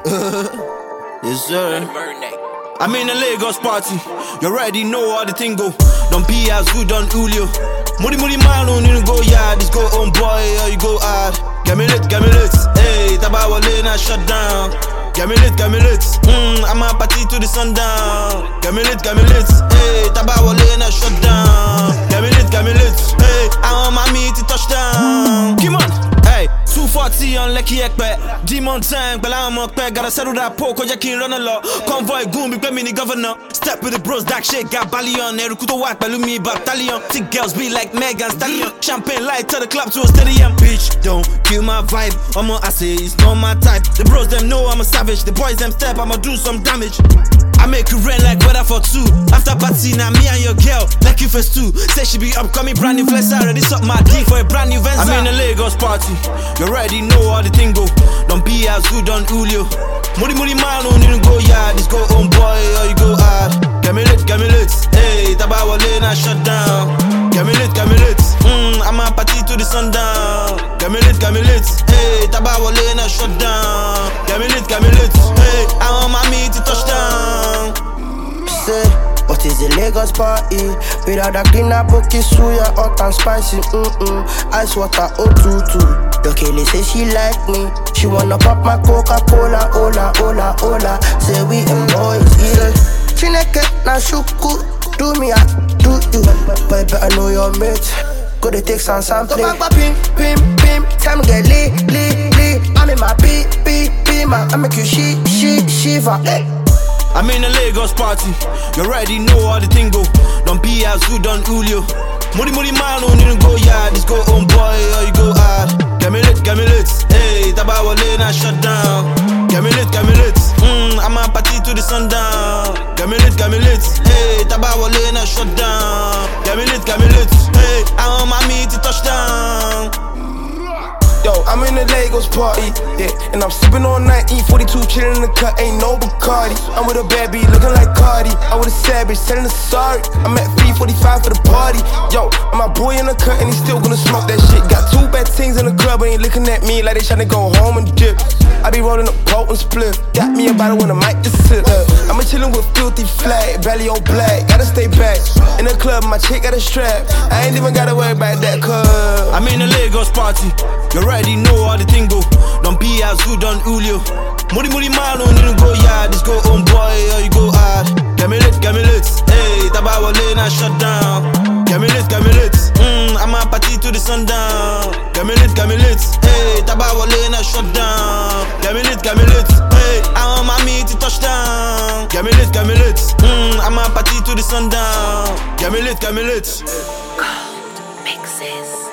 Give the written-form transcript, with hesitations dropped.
Yes, sir. I'm in a Lagos party. You already know how the thing go. Don't be as good on Julio. Moody man, don't need to go yard. Just go on boy or you go hard. Get me lit. Hey, Tabawa lane I shut down. Get me lit. I'm a party to the sundown. Get me lit. Hey, Tabawa lane I shut down. Get me lit. Hey, I want my meat to touchdown. Come on. Hey, 240 on Lekki Ekpe. Demon tank, but I'm up there. Gotta settle that poke, cause you can't run a lot. Convoy goon, be mini governor. Step with the bros, that shit got Balion. Erukuto white, Balumi battalion. Thick girls be like Megan Stallion. Champagne light, tell the club to a stadium. Bitch, don't kill my vibe. I say it's not my type. The bros, them know I'm a savage. The boys, them step, I'ma do some damage. I make it rain like weather for two. After party, now me and your girl, like you first two. Say she be upcoming, brand new flex. I already suck my D for a brand new Venza. I'm in a Lagos party. You already know how the thing go. Don't be as good on Julio. Moody man, don't need to go yard. Just go on boy or you go hard. Get me lit. Hey, Tabawa lane I shut down. Get me lit. I'm a party to the sundown. Get me lit. Hey, Tabawa lane I shut down. Get me lit. Hey, I want my meat to touchdown. Say, but it's a Lagos party. Without that clean up, okay, suya, hot and spicy. Ice water, O22. The Kelly say she like me. She wanna pop my Coca-Cola, hola. Say we in boys, yeah. Chineke na shuku, do me I do you. But you better know your mate. Go to take some sampling. Go back, pim. Time get lit. I'm in my beat, man. I make you shiver. I'm in a Lagos party. You already know how the thing go. Don't be as good on Julio. Moody man, don't need to go yard. Just go on boy or you go hard. Get me lit. Hey, Tabawa lane I shut down. Get me lit. I'm a party to the sundown. Get me lit. Hey, Tabawa lane I shut down. Get me lit. Hey, I want my meat to touchdown. Yo, I'm in the Lagos party, yeah, and I'm sipping on 1942, chillin' in the cut, ain't no Bacardi. I'm with a bad bitch looking like Cardi. I'm with a savage, telling her sorry. I'm at 345 for the party. Yo, and my boy in the cut, and he still gonna smoke that shit. Got two bad things in the club, ain't looking at me like they tryna go home and dip. I be rolling up potent split. Got me a bottle when the mic just sit. I'm chillin' with filthy flag, belly on black. Gotta stay back in the club, my chick got a strap. I ain't even gotta worry about that, cuz I'm in a Lagos party. You already know how the thing go. Don't be as good on Julio. Moody man, don't need to go yard. Just go on boy or you go hard. Get me lit. Hey, Tabawa lane I shut down. Get me lit. I'm a party to the sundown. Get me lit. Hey, Tabawa lane I shut down. Get me lit. Hey, I want my meat to touchdown. Get me lit. I'm a party to the sundown. Get me lit. Mixes.